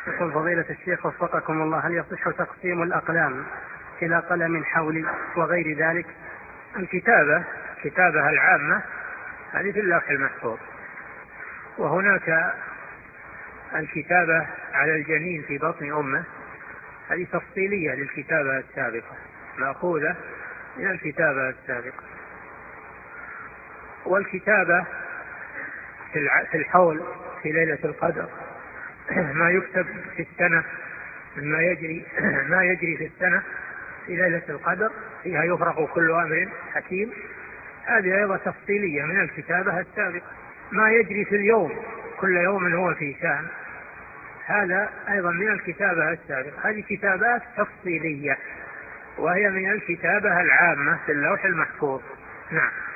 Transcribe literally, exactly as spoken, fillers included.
يقول فضيلة الشيخ وفقكم الله، هل يصح تقسيم الأقلام إلى قلم حولي وغير ذلك؟ الكتابة كتابة العامة هذه في اللوح المحفوظ، وهناك الكتابة على الجنين في بطن أمه هذه تفصيلية للكتابة السابقة، مأخوذة من الكتابة السابقة. والكتابة في الحول في ليلة القدر ما يكتب في السنة مما يجري ما يجري في السنة في ليلة القدر فيها يفرق كل أمر حكيم، هذه أيضا تفصيلية من الكتابة السابقة. ما يجري في اليوم كل يوم هو في شأن، هذا أيضا من الكتابة السابقة. هذه كتابات تفصيلية وهي من الكتابة العامة في اللوح المحفوظ. نعم.